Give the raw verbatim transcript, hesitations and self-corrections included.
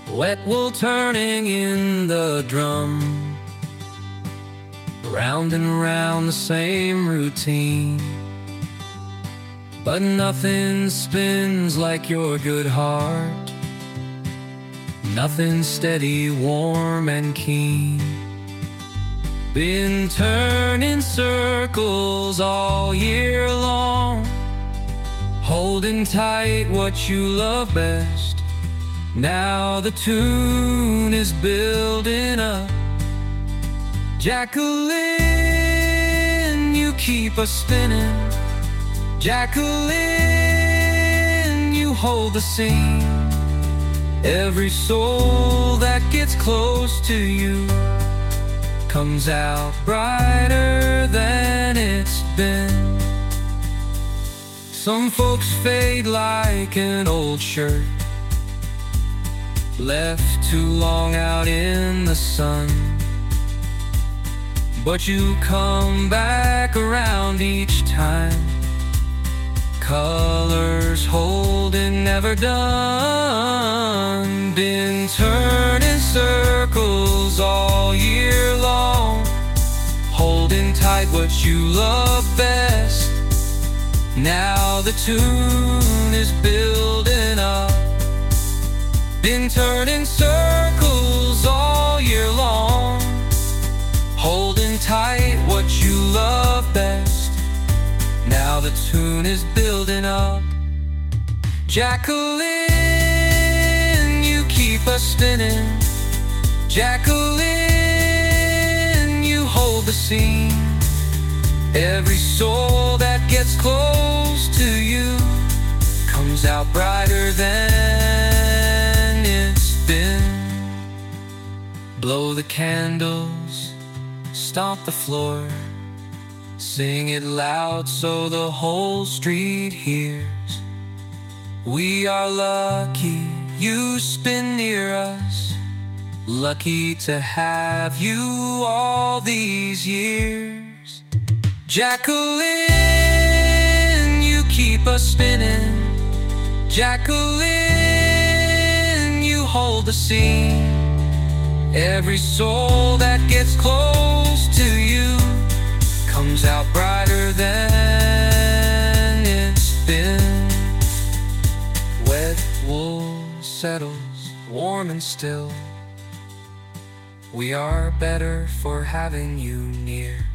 Wet wool turning in the drum, round and round the same routine. But nothing spins like your good heart, nothing steady, warm and keen. Been turning circles all year long, holding tight what you love best. Now the tune is building up. Jacqueline, you keep us spinning. Jacqueline, you hold the scene. Every soul that gets close to you comes out brighter than it's been. Some folks fade like an old shirt, left too long out in the sun. But you come back around each time, colors holding, never done. Been turning circles all year long, holding tight what you love best. Now the tune is building up. Been turning circles all year long, holding tight what you love best. Now the tune is building up. Jacqueline, you keep us spinning. Jacqueline, you hold the scene. Every soul that gets close to you comes out brighter than it's been. Blow the candles, stomp the floor, sing it loud so the whole street hears. We are lucky you spin near us, lucky to have you all these years. Jacqueline, you keep us spinning. Jacqueline, you hold the scene. Every soul that gets close to you comes out brighter than it's been. Wet wool settles, warm and still. We are better for having you near.